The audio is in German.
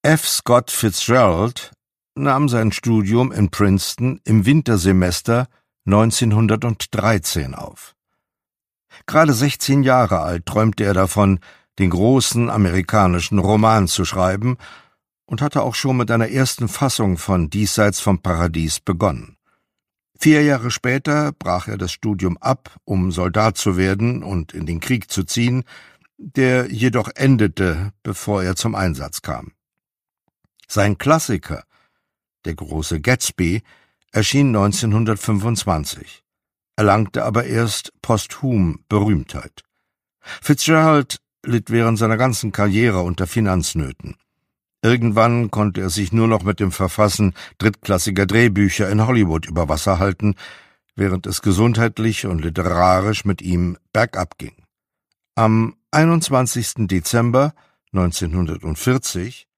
F. Scott Fitzgerald nahm sein Studium in Princeton im Wintersemester 1913 auf. Gerade 16 Jahre alt träumte er davon, den großen amerikanischen Roman zu schreiben und hatte auch schon mit einer ersten Fassung von Diesseits vom Paradies begonnen. 4 Jahre später brach er das Studium ab, um Soldat zu werden und in den Krieg zu ziehen, der jedoch endete, bevor er zum Einsatz kam. Sein Klassiker, Der große Gatsby, erschien 1925, erlangte aber erst posthum Berühmtheit. Fitzgerald litt während seiner ganzen Karriere unter Finanznöten. Irgendwann konnte er sich nur noch mit dem Verfassen drittklassiger Drehbücher in Hollywood über Wasser halten, während es gesundheitlich und literarisch mit ihm bergab ging. Am 21. Dezember 1940